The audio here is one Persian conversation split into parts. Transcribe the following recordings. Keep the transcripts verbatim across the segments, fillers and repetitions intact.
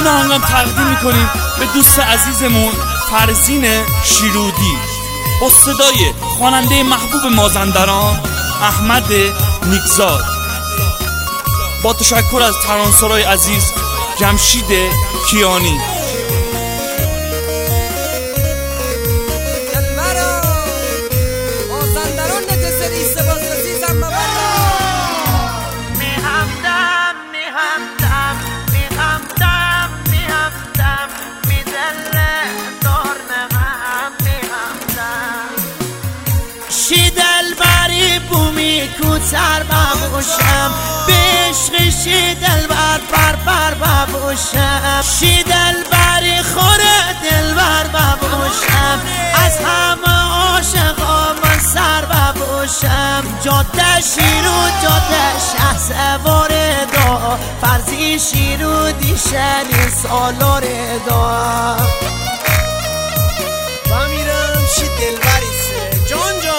این آهنگم تقدیم میکنیم به دوست عزیزمون فرزین شیرودی با صدای خواننده محبوب مازندران احمد نیکزاد، با تشکر از ترانه‌سرای عزیز جمشید کیانی. شی دلبری بومی کوتر ببوشم، به عشق شی دلبر بر بر ببوشم، شی دلبری خوره دلبر ببوشم، از همه عاشقا من سر ببوشم. جاده شیرود جاده شه سوار دا، فرزی شیرودی شنی سالار دا. با میرم شی دلبری سه جان جان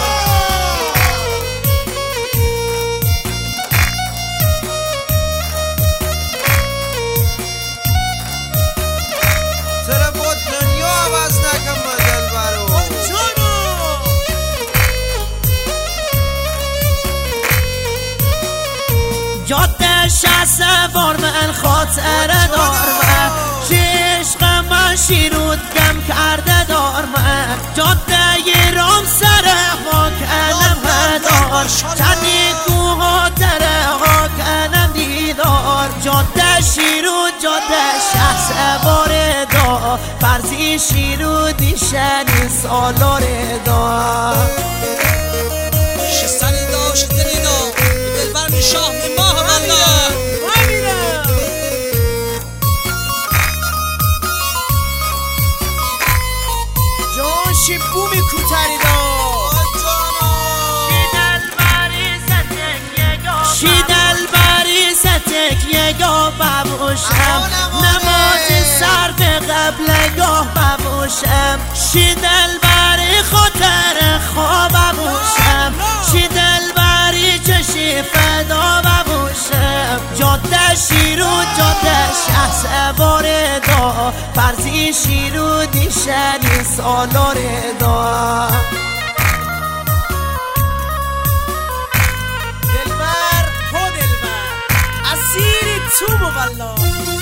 جاده شه سوار من خاطر دار من، عشق من شیرود گم کرده دار من. جاده ی رام سر خاک علم دار، چندی کوها تره خاک علم دیدار. جاده شیرود جاده شه سوار دا، فرزی شیرودی شنی سالار دا. شستنی دا شستنی دا دلبر شاه ماه والله همینه. جان شی بومی کوتری دا شی دلبری ستک یگاه ببوشم، نماز سر به قبلگاه ببوشم. شی دلبری خاطر خواب ببوشم، شی دلبری چشی فدا ببوشم. جاده شیرود جاده شه سوار دا، فرزی شیرودی شنی سالار دا. تو والله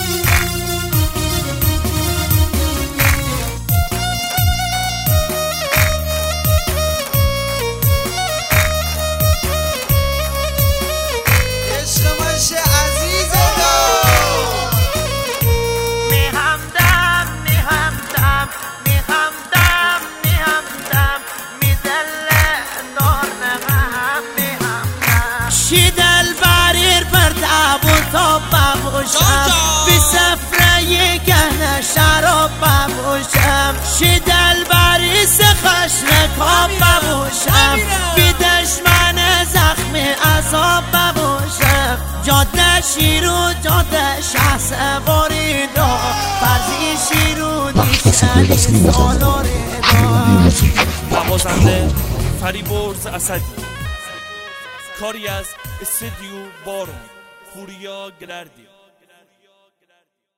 عشق ماشه عزیز دا میهمدم میهمدم میهمدم میهمدم میدله دار نغم میهمدم. شی دلبریر پر تابوتا ببوشم، بی سفره یگه شراب ببوشم. شی دلبری سخش نکاب ببوشم، بی دشمن زخم عذاب ببوشم. جاده شیرود جاده شه سواری دا، فرزی شیرودی شنی سالار دا. نوازنده فریبرز اسدی، کاری از استودیو بارون پوریا گلردی.